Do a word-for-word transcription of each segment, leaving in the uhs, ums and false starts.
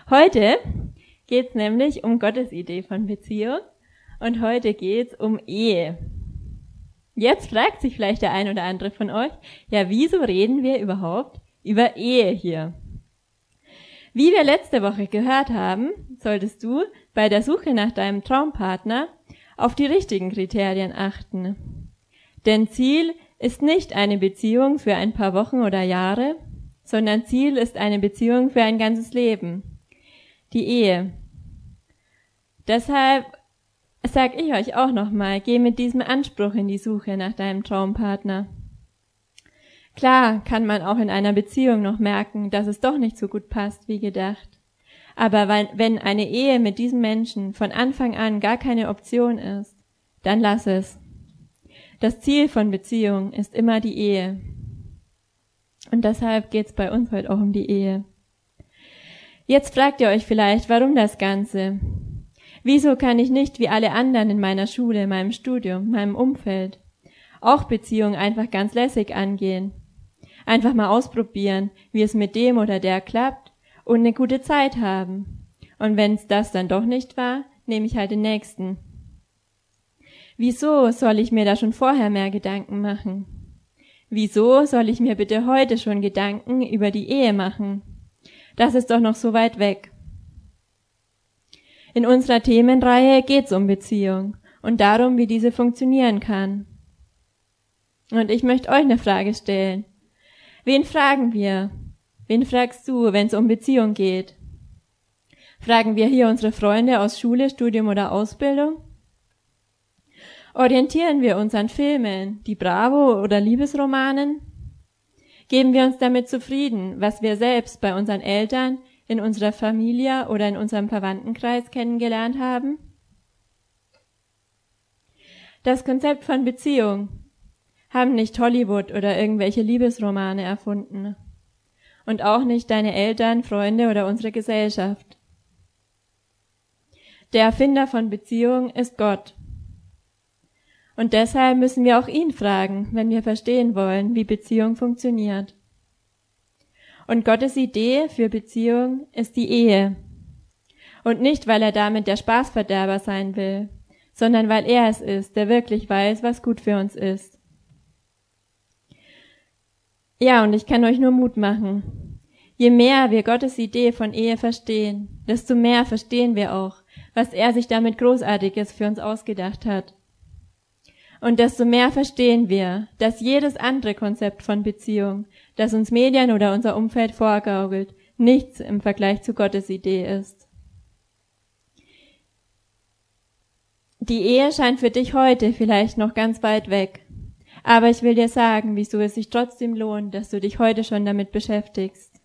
Heute geht's nämlich um Gottes Idee von Beziehung und heute geht's um Ehe. Jetzt fragt sich vielleicht der ein oder andere von euch, ja, wieso reden wir überhaupt über Ehe hier? Wie wir letzte Woche gehört haben, solltest du bei der Suche nach deinem Traumpartner auf die richtigen Kriterien achten. Denn Ziel ist nicht eine Beziehung für ein paar Wochen oder Jahre, sondern Ziel ist eine Beziehung für ein ganzes Leben. Die Ehe. Deshalb sag ich euch auch nochmal, geh mit diesem Anspruch in die Suche nach deinem Traumpartner. Klar kann man auch in einer Beziehung noch merken, dass es doch nicht so gut passt wie gedacht. Aber wenn eine Ehe mit diesem Menschen von Anfang an gar keine Option ist, dann lass es. Das Ziel von Beziehung ist immer die Ehe. Und deshalb geht's bei uns heute auch um die Ehe. Jetzt fragt ihr euch vielleicht, warum das Ganze? Wieso kann ich nicht wie alle anderen in meiner Schule, meinem Studium, meinem Umfeld auch Beziehungen einfach ganz lässig angehen? Einfach mal ausprobieren, wie es mit dem oder der klappt und eine gute Zeit haben. Und wenn es das dann doch nicht war, nehme ich halt den nächsten. Wieso soll ich mir da schon vorher mehr Gedanken machen? Wieso soll ich mir bitte heute schon Gedanken über die Ehe machen? Das ist doch noch so weit weg. In unserer Themenreihe geht's um Beziehung und darum, wie diese funktionieren kann. Und ich möchte euch eine Frage stellen. Wen fragen wir? Wen fragst du, wenn es um Beziehung geht? Fragen wir hier unsere Freunde aus Schule, Studium oder Ausbildung? Orientieren wir uns an Filmen, die Bravo oder Liebesromanen? Geben wir uns damit zufrieden, was wir selbst bei unseren Eltern, in unserer Familie oder in unserem Verwandtenkreis kennengelernt haben? Das Konzept von Beziehung haben nicht Hollywood oder irgendwelche Liebesromane erfunden. Und auch nicht deine Eltern, Freunde oder unsere Gesellschaft. Der Erfinder von Beziehung ist Gott. Und deshalb müssen wir auch ihn fragen, wenn wir verstehen wollen, wie Beziehung funktioniert. Und Gottes Idee für Beziehung ist die Ehe. Und nicht, weil er damit der Spaßverderber sein will, sondern weil er es ist, der wirklich weiß, was gut für uns ist. Ja, und ich kann euch nur Mut machen. Je mehr wir Gottes Idee von Ehe verstehen, desto mehr verstehen wir auch, was er sich damit Großartiges für uns ausgedacht hat. Und desto mehr verstehen wir, dass jedes andere Konzept von Beziehung, das uns Medien oder unser Umfeld vorgaukelt, nichts im Vergleich zu Gottes Idee ist. Die Ehe scheint für dich heute vielleicht noch ganz weit weg, aber ich will dir sagen, wieso es sich trotzdem lohnt, dass du dich heute schon damit beschäftigst.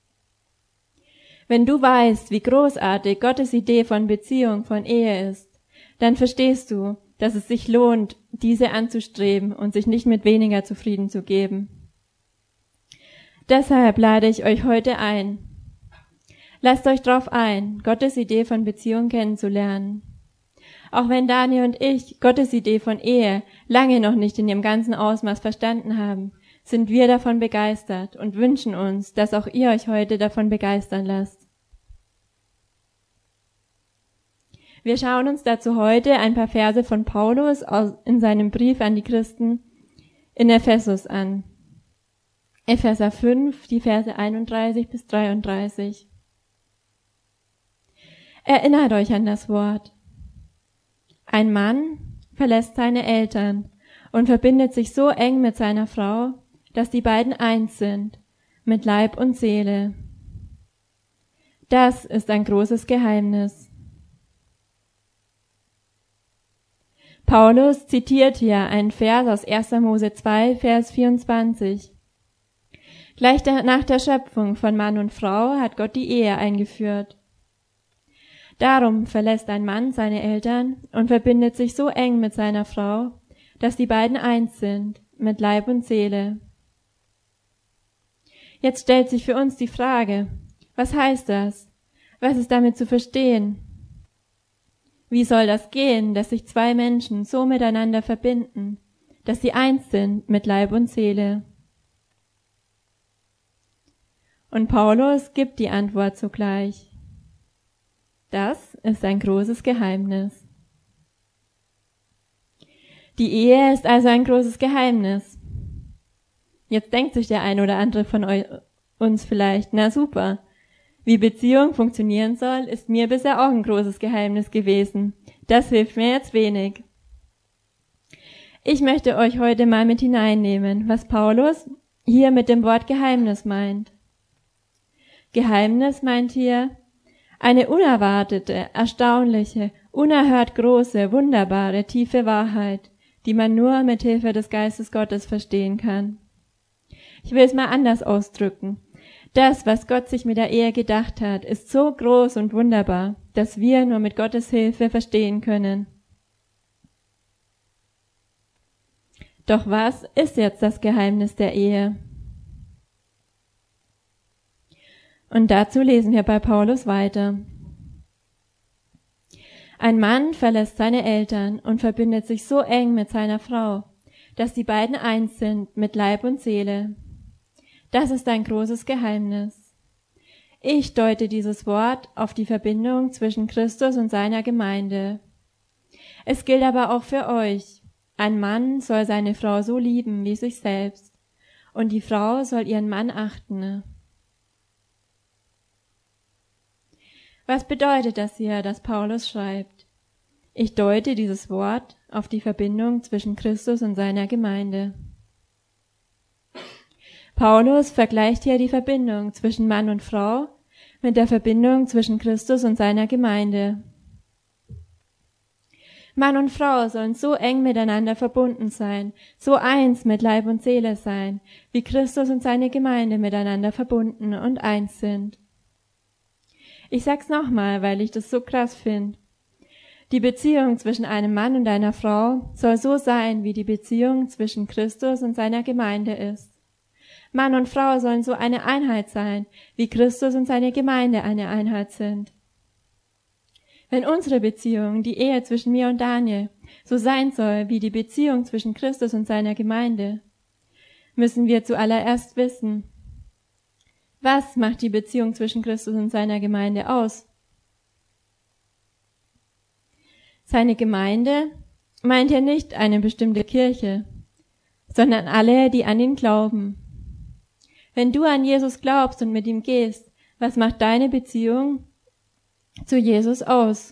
Wenn du weißt, wie großartig Gottes Idee von Beziehung, von Ehe ist, dann verstehst du, dass es sich lohnt, diese anzustreben und sich nicht mit weniger zufrieden zu geben. Deshalb lade ich euch heute ein. Lasst euch drauf ein, Gottes Idee von Beziehung kennenzulernen. Auch wenn Daniel und ich Gottes Idee von Ehe lange noch nicht in ihrem ganzen Ausmaß verstanden haben, sind wir davon begeistert und wünschen uns, dass auch ihr euch heute davon begeistern lasst. Wir schauen uns dazu heute ein paar Verse von Paulus in seinem Brief an die Christen in Ephesus an. Epheser fünf, die Verse einunddreißig bis dreiunddreißig. Erinnert euch an das Wort. Ein Mann verlässt seine Eltern und verbindet sich so eng mit seiner Frau, dass die beiden eins sind, mit Leib und Seele. Das ist ein großes Geheimnis. Paulus zitiert hier einen Vers aus erster Mose zwei, Vers vierundzwanzig. Gleich nach der Schöpfung von Mann und Frau hat Gott die Ehe eingeführt. Darum verlässt ein Mann seine Eltern und verbindet sich so eng mit seiner Frau, dass die beiden eins sind, mit Leib und Seele. Jetzt stellt sich für uns die Frage, was heißt das? Was ist damit zu verstehen? Wie soll das gehen, dass sich zwei Menschen so miteinander verbinden, dass sie eins sind mit Leib und Seele? Und Paulus gibt die Antwort sogleich. Das ist ein großes Geheimnis. Die Ehe ist also ein großes Geheimnis. Jetzt denkt sich der ein oder andere von euch, uns vielleicht, na super, wie Beziehung funktionieren soll, ist mir bisher auch ein großes Geheimnis gewesen. Das hilft mir jetzt wenig. Ich möchte euch heute mal mit hineinnehmen, was Paulus hier mit dem Wort Geheimnis meint. Geheimnis meint hier eine unerwartete, erstaunliche, unerhört große, wunderbare, tiefe Wahrheit, die man nur mit Hilfe des Geistes Gottes verstehen kann. Ich will es mal anders ausdrücken. Das, was Gott sich mit der Ehe gedacht hat, ist so groß und wunderbar, dass wir nur mit Gottes Hilfe verstehen können. Doch was ist jetzt das Geheimnis der Ehe? Und dazu lesen wir bei Paulus weiter. Ein Mann verlässt seine Eltern und verbindet sich so eng mit seiner Frau, dass die beiden eins sind mit Leib und Seele. Das ist ein großes Geheimnis. Ich deute dieses Wort auf die Verbindung zwischen Christus und seiner Gemeinde. Es gilt aber auch für euch. Ein Mann soll seine Frau so lieben wie sich selbst, und die Frau soll ihren Mann achten. Was bedeutet das hier, dass Paulus schreibt? Ich deute dieses Wort auf die Verbindung zwischen Christus und seiner Gemeinde. Paulus vergleicht hier die Verbindung zwischen Mann und Frau mit der Verbindung zwischen Christus und seiner Gemeinde. Mann und Frau sollen so eng miteinander verbunden sein, so eins mit Leib und Seele sein, wie Christus und seine Gemeinde miteinander verbunden und eins sind. Ich sag's nochmal, weil ich das so krass finde. Die Beziehung zwischen einem Mann und einer Frau soll so sein, wie die Beziehung zwischen Christus und seiner Gemeinde ist. Mann und Frau sollen so eine Einheit sein, wie Christus und seine Gemeinde eine Einheit sind. Wenn unsere Beziehung, die Ehe zwischen mir und Daniel, so sein soll wie die Beziehung zwischen Christus und seiner Gemeinde, müssen wir zuallererst wissen, was macht die Beziehung zwischen Christus und seiner Gemeinde aus? Seine Gemeinde meint ja nicht eine bestimmte Kirche, sondern alle, die an ihn glauben. Wenn du an Jesus glaubst und mit ihm gehst, was macht deine Beziehung zu Jesus aus?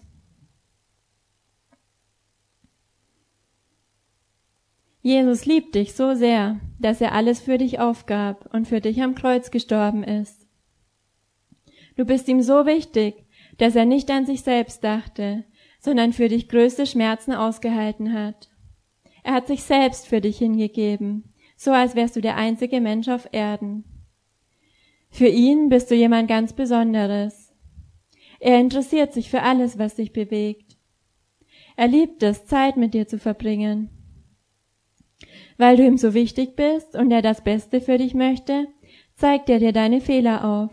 Jesus liebt dich so sehr, dass er alles für dich aufgab und für dich am Kreuz gestorben ist. Du bist ihm so wichtig, dass er nicht an sich selbst dachte, sondern für dich größte Schmerzen ausgehalten hat. Er hat sich selbst für dich hingegeben, so als wärst du der einzige Mensch auf Erden. Für ihn bist du jemand ganz Besonderes. Er interessiert sich für alles, was dich bewegt. Er liebt es, Zeit mit dir zu verbringen. Weil du ihm so wichtig bist und er das Beste für dich möchte, zeigt er dir deine Fehler auf.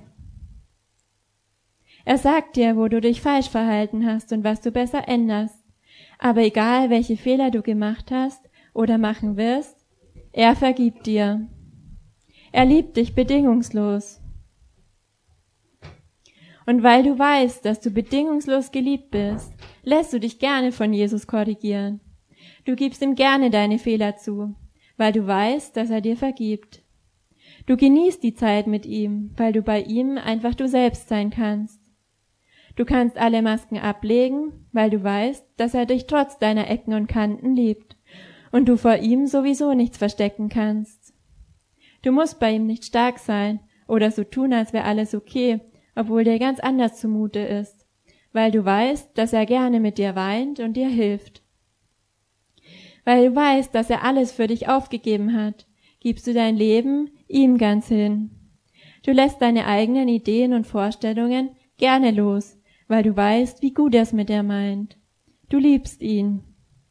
Er sagt dir, wo du dich falsch verhalten hast und was du besser änderst. Aber egal, welche Fehler du gemacht hast oder machen wirst, er vergibt dir. Er liebt dich bedingungslos. Und weil du weißt, dass du bedingungslos geliebt bist, lässt du dich gerne von Jesus korrigieren. Du gibst ihm gerne deine Fehler zu, weil du weißt, dass er dir vergibt. Du genießt die Zeit mit ihm, weil du bei ihm einfach du selbst sein kannst. Du kannst alle Masken ablegen, weil du weißt, dass er dich trotz deiner Ecken und Kanten liebt und du vor ihm sowieso nichts verstecken kannst. Du musst bei ihm nicht stark sein oder so tun, als wäre alles okay, obwohl dir ganz anders zumute ist, weil du weißt, dass er gerne mit dir weint und dir hilft. Weil du weißt, dass er alles für dich aufgegeben hat, gibst du dein Leben ihm ganz hin. Du lässt deine eigenen Ideen und Vorstellungen gerne los, weil du weißt, wie gut er es mit dir meint. Du liebst ihn.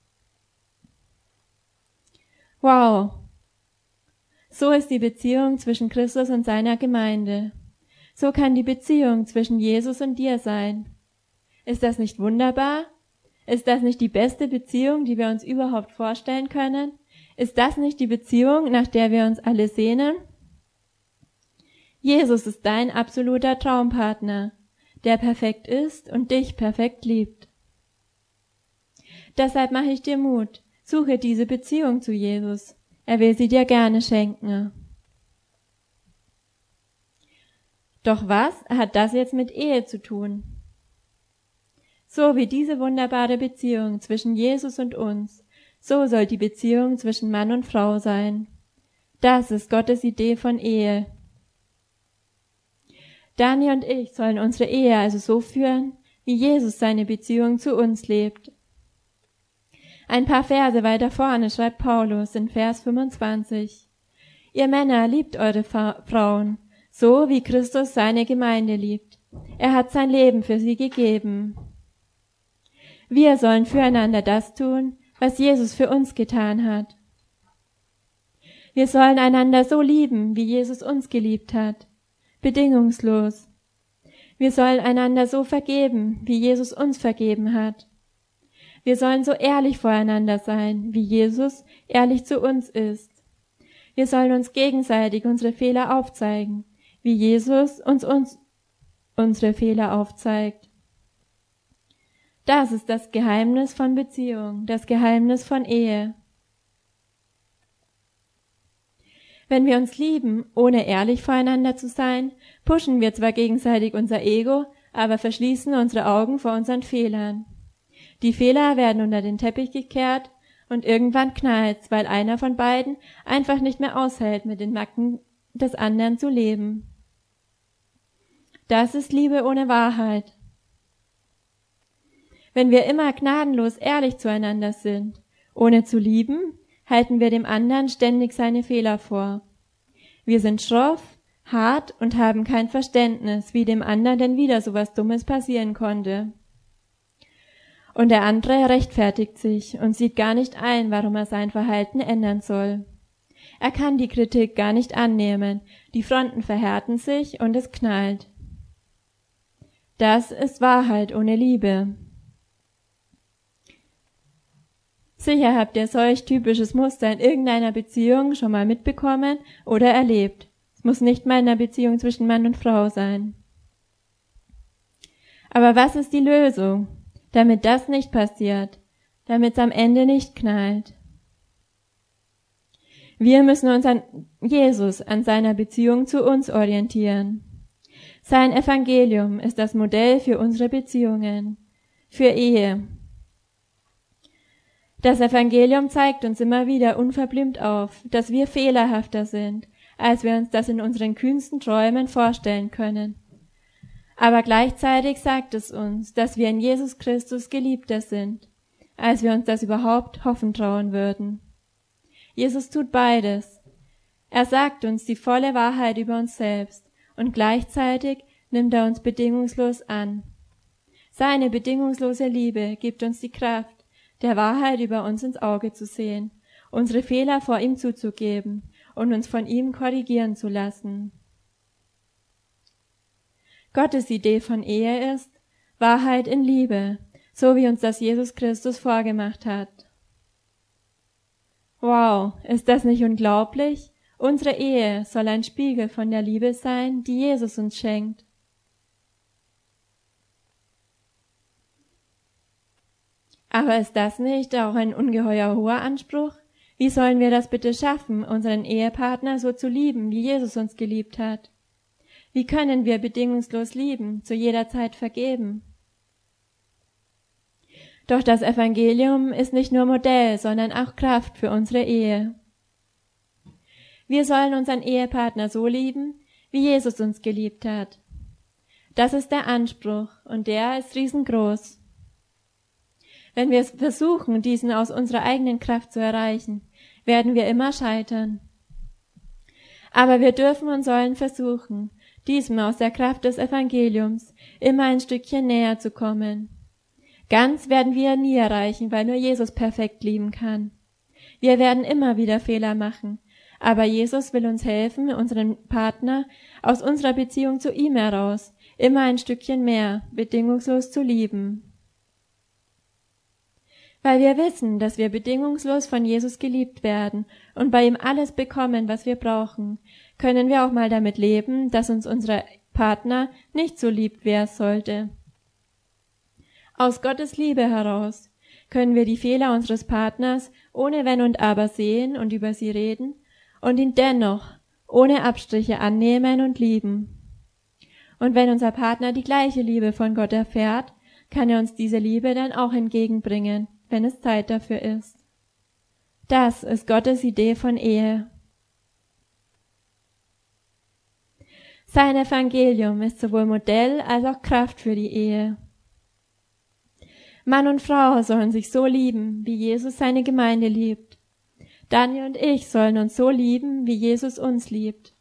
Wow! So ist die Beziehung zwischen Christus und seiner Gemeinde. So kann die Beziehung zwischen Jesus und dir sein. Ist das nicht wunderbar? Ist das nicht die beste Beziehung, die wir uns überhaupt vorstellen können? Ist das nicht die Beziehung, nach der wir uns alle sehnen? Jesus ist dein absoluter Traumpartner. der perfekt ist und dich perfekt liebt. Deshalb mache ich dir Mut, suche diese Beziehung zu Jesus. Er will sie dir gerne schenken. Doch was hat das jetzt mit Ehe zu tun? So wie diese wunderbare Beziehung zwischen Jesus und uns, so soll die Beziehung zwischen Mann und Frau sein. Das ist Gottes Idee von Ehe. Dani und ich sollen unsere Ehe also so führen, wie Jesus seine Beziehung zu uns lebt. Ein paar Verse weiter vorne schreibt Paulus in Vers fünfundzwanzig: Ihr Männer, liebt eure Fa- Frauen, so wie Christus seine Gemeinde liebt. Er hat sein Leben für sie gegeben. Wir sollen füreinander das tun, was Jesus für uns getan hat. Wir sollen einander so lieben, wie Jesus uns geliebt hat, bedingungslos. Wir sollen einander so vergeben, wie Jesus uns vergeben hat. Wir sollen so ehrlich voreinander sein, wie Jesus ehrlich zu uns ist. Wir sollen uns gegenseitig unsere Fehler aufzeigen, wie Jesus uns, uns unsere Fehler aufzeigt. Das ist das Geheimnis von Beziehung, das Geheimnis von Ehe. Wenn wir uns lieben, ohne ehrlich voreinander zu sein, pushen wir zwar gegenseitig unser Ego, aber verschließen unsere Augen vor unseren Fehlern. Die Fehler werden unter den Teppich gekehrt und irgendwann knallt's, weil einer von beiden einfach nicht mehr aushält, mit den Macken des anderen zu leben. Das ist Liebe ohne Wahrheit. Wenn wir immer gnadenlos ehrlich zueinander sind, ohne zu lieben, halten wir dem anderen ständig seine Fehler vor. Wir sind schroff, hart und haben kein Verständnis, wie dem anderen denn wieder so was Dummes passieren konnte. Und der andere rechtfertigt sich und sieht gar nicht ein, warum er sein Verhalten ändern soll. Er kann die Kritik gar nicht annehmen, die Fronten verhärten sich und es knallt. Das ist Wahrheit ohne Liebe. Sicher habt ihr solch typisches Muster in irgendeiner Beziehung schon mal mitbekommen oder erlebt. Es muss nicht mal in einer Beziehung zwischen Mann und Frau sein. Aber was ist die Lösung, damit das nicht passiert, damit es am Ende nicht knallt? Wir müssen uns an Jesus, an seiner Beziehung zu uns orientieren. Sein Evangelium ist das Modell für unsere Beziehungen, für Ehe. Das Evangelium zeigt uns immer wieder unverblümt auf, dass wir fehlerhafter sind, als wir uns das in unseren kühnsten Träumen vorstellen können. Aber gleichzeitig sagt es uns, dass wir in Jesus Christus geliebter sind, als wir uns das überhaupt hoffen trauen würden. Jesus tut beides. Er sagt uns die volle Wahrheit über uns selbst und gleichzeitig nimmt er uns bedingungslos an. Seine bedingungslose Liebe gibt uns die Kraft, der Wahrheit über uns ins Auge zu sehen, unsere Fehler vor ihm zuzugeben und uns von ihm korrigieren zu lassen. Gottes Idee von Ehe ist Wahrheit in Liebe, so wie uns das Jesus Christus vorgemacht hat. Wow, ist das nicht unglaublich? Unsere Ehe soll ein Spiegel von der Liebe sein, die Jesus uns schenkt. Aber ist das nicht auch ein ungeheuer hoher Anspruch? Wie sollen wir das bitte schaffen, unseren Ehepartner so zu lieben, wie Jesus uns geliebt hat? Wie können wir bedingungslos lieben, zu jeder Zeit vergeben? Doch das Evangelium ist nicht nur Modell, sondern auch Kraft für unsere Ehe. Wir sollen unseren Ehepartner so lieben, wie Jesus uns geliebt hat. Das ist der Anspruch, und der ist riesengroß. Wenn wir versuchen, diesen aus unserer eigenen Kraft zu erreichen, werden wir immer scheitern. Aber wir dürfen und sollen versuchen, diesem aus der Kraft des Evangeliums immer ein Stückchen näher zu kommen. Ganz werden wir nie erreichen, weil nur Jesus perfekt lieben kann. Wir werden immer wieder Fehler machen, aber Jesus will uns helfen, unseren Partner aus unserer Beziehung zu ihm heraus immer ein Stückchen mehr bedingungslos zu lieben. Weil wir wissen, dass wir bedingungslos von Jesus geliebt werden und bei ihm alles bekommen, was wir brauchen, können wir auch mal damit leben, dass uns unsere Partner nicht so liebt, wie er es sollte. Aus Gottes Liebe heraus können wir die Fehler unseres Partners ohne Wenn und Aber sehen und über sie reden und ihn dennoch ohne Abstriche annehmen und lieben. Und wenn unser Partner die gleiche Liebe von Gott erfährt, kann er uns diese Liebe dann auch entgegenbringen, wenn es Zeit dafür ist. Das ist Gottes Idee von Ehe. Sein Evangelium ist sowohl Modell als auch Kraft für die Ehe. Mann und Frau sollen sich so lieben, wie Jesus seine Gemeinde liebt. Daniel und ich sollen uns so lieben, wie Jesus uns liebt.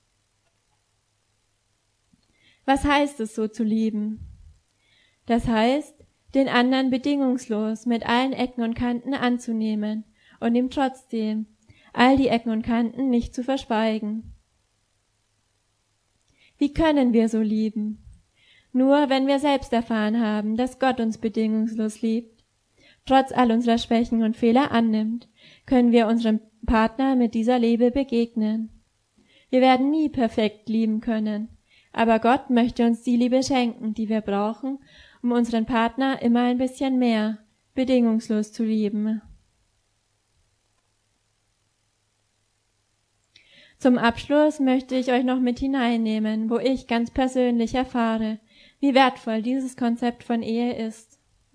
Was heißt es, so zu lieben? Das heißt, den anderen bedingungslos mit allen Ecken und Kanten anzunehmen und ihm trotzdem all die Ecken und Kanten nicht zu verschweigen. Wie können wir so lieben? Nur wenn wir selbst erfahren haben, dass Gott uns bedingungslos liebt, trotz all unserer Schwächen und Fehler annimmt, können wir unserem Partner mit dieser Liebe begegnen. Wir werden nie perfekt lieben können, aber Gott möchte uns die Liebe schenken, die wir brauchen, um unseren Partner immer ein bisschen mehr, bedingungslos zu lieben. Zum Abschluss möchte ich euch noch mit hineinnehmen, wo ich ganz persönlich erfahre, wie wertvoll dieses Konzept von Ehe ist.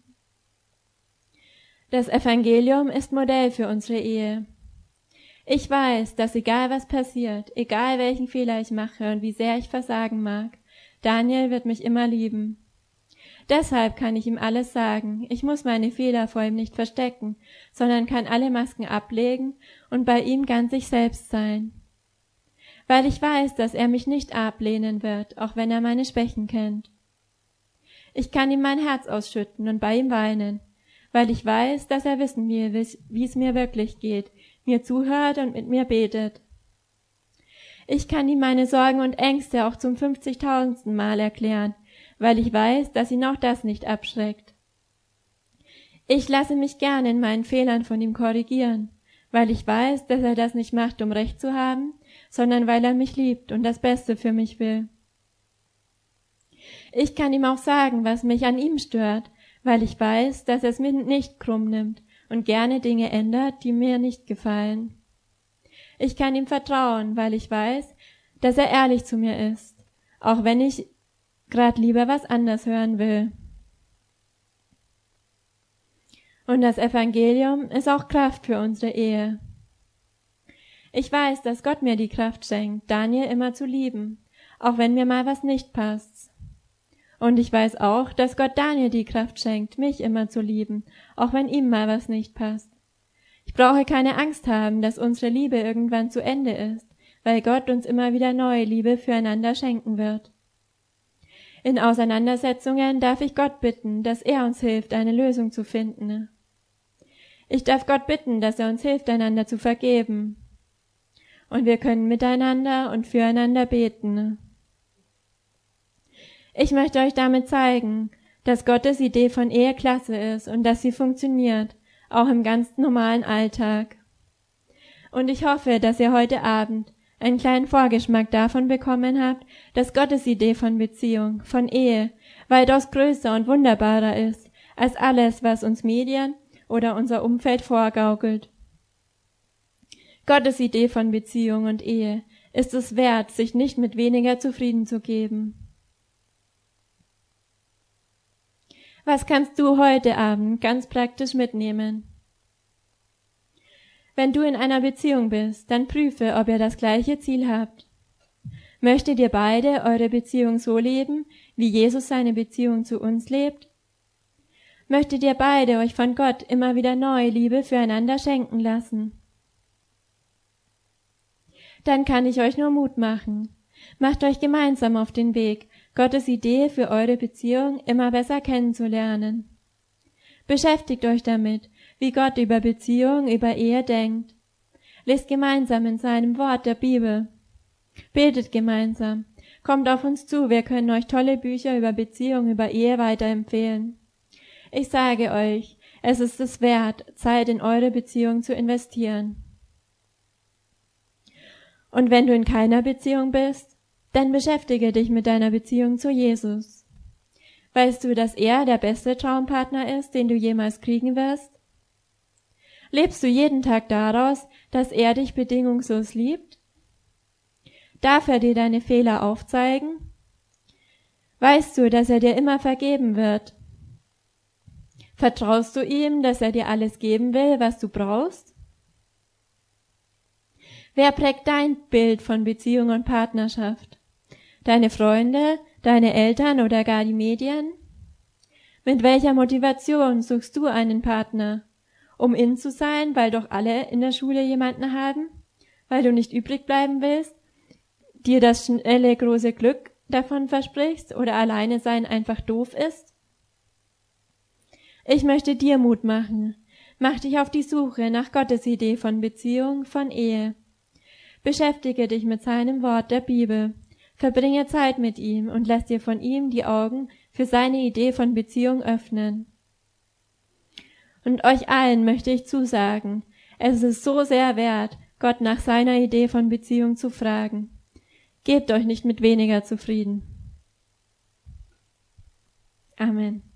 Das Evangelium ist Modell für unsere Ehe. Ich weiß, dass egal was passiert, egal welchen Fehler ich mache und wie sehr ich versagen mag, Daniel wird mich immer lieben. Deshalb kann ich ihm alles sagen. Ich muss meine Fehler vor ihm nicht verstecken, sondern kann alle Masken ablegen und bei ihm ganz ich selbst sein. Weil ich weiß, dass er mich nicht ablehnen wird, auch wenn er meine Schwächen kennt. Ich kann ihm mein Herz ausschütten und bei ihm weinen, weil ich weiß, dass er wissen will, wie es mir wirklich geht, mir zuhört und mit mir betet. Ich kann ihm meine Sorgen und Ängste auch zum fünfzigtausendsten Mal erklären, weil ich weiß, dass ihn auch das nicht abschreckt. Ich lasse mich gern in meinen Fehlern von ihm korrigieren, weil ich weiß, dass er das nicht macht, um Recht zu haben, sondern weil er mich liebt und das Beste für mich will. Ich kann ihm auch sagen, was mich an ihm stört, weil ich weiß, dass er es mir nicht krumm nimmt und gerne Dinge ändert, die mir nicht gefallen. Ich kann ihm vertrauen, weil ich weiß, dass er ehrlich zu mir ist, auch wenn ich grad lieber was anders hören will. Und das Evangelium ist auch Kraft für unsere Ehe. Ich weiß, dass Gott mir die Kraft schenkt, Daniel immer zu lieben, auch wenn mir mal was nicht passt. Und ich weiß auch, dass Gott Daniel die Kraft schenkt, mich immer zu lieben, auch wenn ihm mal was nicht passt. Ich brauche keine Angst haben, dass unsere Liebe irgendwann zu Ende ist, weil Gott uns immer wieder neue Liebe füreinander schenken wird. In Auseinandersetzungen darf ich Gott bitten, dass er uns hilft, eine Lösung zu finden. Ich darf Gott bitten, dass er uns hilft, einander zu vergeben. Und wir können miteinander und füreinander beten. Ich möchte euch damit zeigen, dass Gottes Idee von Ehe klasse ist und dass sie funktioniert, auch im ganz normalen Alltag. Und ich hoffe, dass ihr heute Abend einen kleinen Vorgeschmack davon bekommen habt, dass Gottes Idee von Beziehung, von Ehe, weitaus größer und wunderbarer ist, als alles, was uns Medien oder unser Umfeld vorgaukelt. Gottes Idee von Beziehung und Ehe ist es wert, sich nicht mit weniger zufrieden zu geben. Was kannst du heute Abend ganz praktisch mitnehmen? Wenn du in einer Beziehung bist, dann prüfe, ob ihr das gleiche Ziel habt. Möchtet ihr beide eure Beziehung so leben, wie Jesus seine Beziehung zu uns lebt? Möchtet ihr beide euch von Gott immer wieder neue Liebe füreinander schenken lassen? Dann kann ich euch nur Mut machen. Macht euch gemeinsam auf den Weg, Gottes Idee für eure Beziehung immer besser kennenzulernen. Beschäftigt euch damit, wie Gott über Beziehung, über Ehe denkt. Lest gemeinsam in seinem Wort der Bibel. Betet gemeinsam. Kommt auf uns zu, wir können euch tolle Bücher über Beziehung, über Ehe weiterempfehlen. Ich sage euch, es ist es wert, Zeit in eure Beziehung zu investieren. Und wenn du in keiner Beziehung bist, Dann beschäftige dich mit deiner Beziehung zu Jesus. Weißt du, dass er der beste Traumpartner ist, den du jemals kriegen wirst? Lebst du jeden Tag daraus, dass er dich bedingungslos liebt? Darf er dir deine Fehler aufzeigen? Weißt du, dass er dir immer vergeben wird? Vertraust du ihm, dass er dir alles geben will, was du brauchst? Wer prägt dein Bild von Beziehung und Partnerschaft? Deine Freunde, deine Eltern oder gar die Medien? Mit welcher Motivation suchst du einen Partner? Um in zu sein, weil doch alle in der Schule jemanden haben? Weil du nicht übrig bleiben willst? Dir das schnelle, große Glück davon versprichst oder alleine sein einfach doof ist? Ich möchte dir Mut machen. Mach dich auf die Suche nach Gottes Idee von Beziehung, von Ehe. Beschäftige dich mit seinem Wort der Bibel. Verbringe Zeit mit ihm und lass dir von ihm die Augen für seine Idee von Beziehung öffnen. Und euch allen möchte ich zusagen, es ist so sehr wert, Gott nach seiner Idee von Beziehung zu fragen. Gebt euch nicht mit weniger zufrieden. Amen.